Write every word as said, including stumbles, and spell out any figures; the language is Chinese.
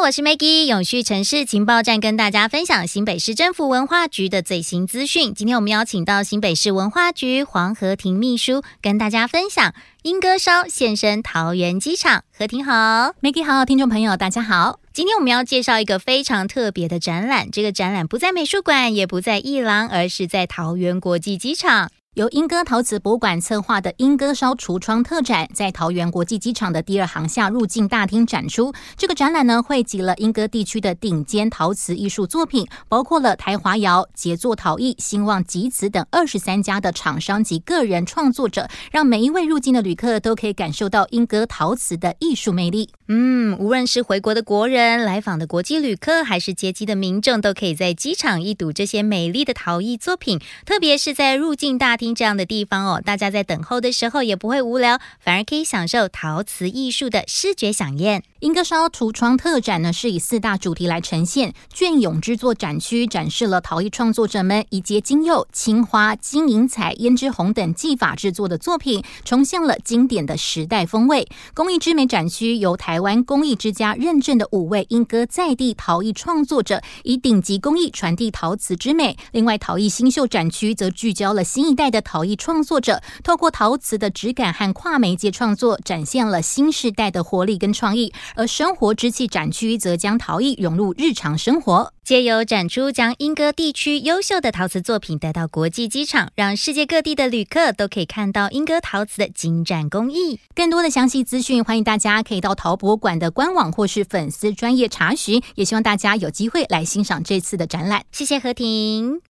我是 Maggie， 永续城市情报站跟大家分享新北市政府文化局的最新资讯。今天我们邀请到新北市文化局黄和婷秘书跟大家分享莺歌烧现身桃园机场。和婷好。 Maggie 好，听众朋友大家好。 今天我们要介绍一个非常特别的展览，这个展览不在美术馆，也不在艺廊，而是在桃园国际机场。 由莺歌陶瓷博物馆策划的莺歌烧橱窗特展，在桃园国际机场的第二航厦入境大厅展出。这个展览呢，汇集了莺歌地区的顶尖陶瓷艺术作品，包括了台华窑、杰作陶艺、兴旺集瓷等二十三家的厂商及个人创作者，让每一位入境的旅客都可以感受到莺歌陶瓷的艺术魅力。 嗯，无论是回国的国人、来访的国际旅客，还是接机的民众，都可以在机场一睹这些美丽的陶艺作品。特别是在入境大厅这样的地方哦，大家在等候的时候也不会无聊，反而可以享受陶瓷艺术的视觉飨宴。 莺歌烧橱窗特展呢，是以四大主题来呈现。隽永之作展区展示了陶艺创作者们以结金釉、青花、金银彩、胭脂红等技法制作的作品，重现了经典的时代风味。工艺之美展区由台湾工艺之家认证的五位莺歌在地陶艺创作者，以顶级工艺传递陶瓷之美。另外，陶艺新秀展区则聚焦了新一代的陶艺创作者，透过陶瓷的质感和跨媒介创作，展现了新世代的活力跟创意。而生活之气展区则将陶艺融入日常生活， 借由展出将莺歌地区优秀的陶瓷作品带到国际机场，让世界各地的旅客都可以看到莺歌陶瓷的精湛工艺。 更多的详细资讯，欢迎大家可以到陶博馆的官网或是粉丝专页查询，也希望大家有机会来欣赏这次的展览。 谢谢和婷。